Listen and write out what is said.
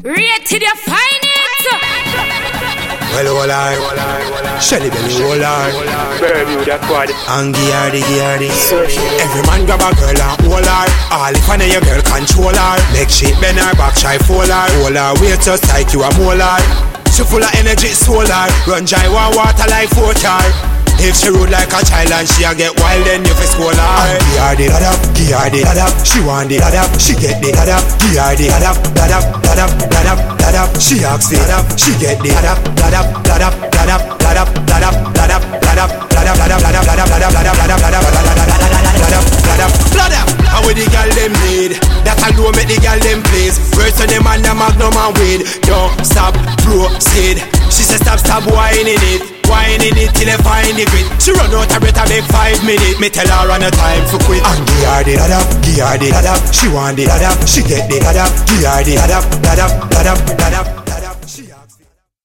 Rated your finest. Well, all I, Shelly Belly, all I, Bermuda quad, Angie Hardy, every man grab a girl and hold her. All if I know your girl control her. Make she bend her back, try fall her. Hold her weight just like you a molar. She full of energy, solar. Run dry water like water. If she rude like a child and she a get wild, then you fi scold her. Give her the dadap, give her the dadap. She want the dadap, she get the dadap. Give her the dadap, dadap, dadap, dadap, dadap. She ask the dadap, she get the dadap, dadap, dadap, dadap, dadap, dadap, dadap, dadap, dadap, dadap, dadap, dadap, dadap, dadap, dadap, dadap. And with the girl them need, that alone make the girl them please. Words to them and the magnum and weed. Don't stop, proceed. She say stop, stop whining it. Whining it till they find the grit. She run out of breath and make 5 minutes. Me tell her on a time for quit. And give her the dadap, give her the dadap. She want the dadap, she get the dadap. Give her the dadap, dadap, dadap, dadap, dadap. She asks